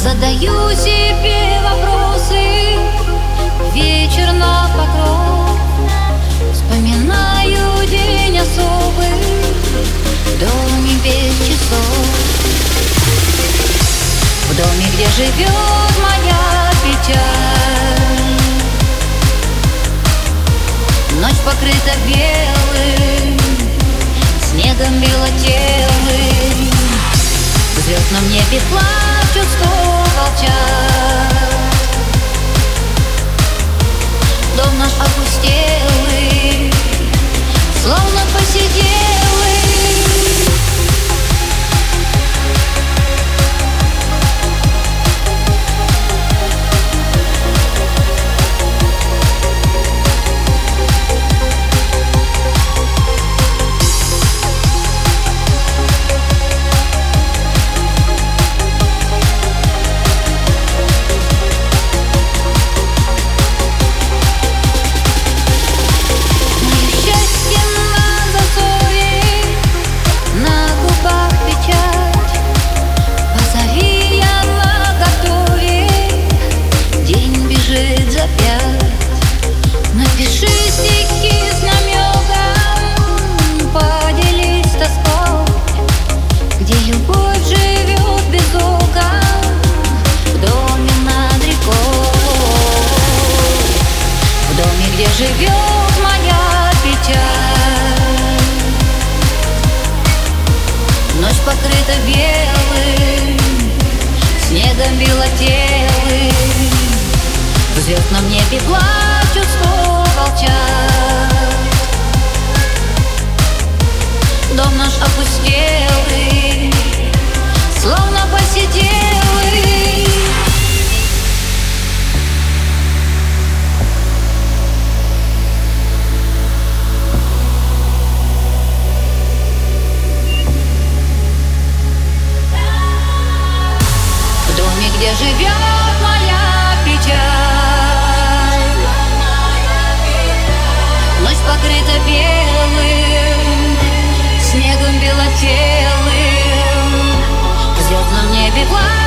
Задаю себе вопросы, вечер на покров. Вспоминаю день особый, в доме без часов. В доме, где живет моя печаль, ночь покрыта белым снегом белотелым. В звездном небе плачут 100 волчат. Дом наш опустелый, словно посиделый. Напиши стихи с намеком, поделись тоской, где любовь живет без окон, в доме над рекой. В доме, где живет моя печаль, ночь покрыта белым снегом белотелым. В звездном небе плачут 100 волчат. Дом наш опустелый, словно посиделый. В доме, где живет моя печаль, ночь покрыта белым снегом белотелым. В звездном небе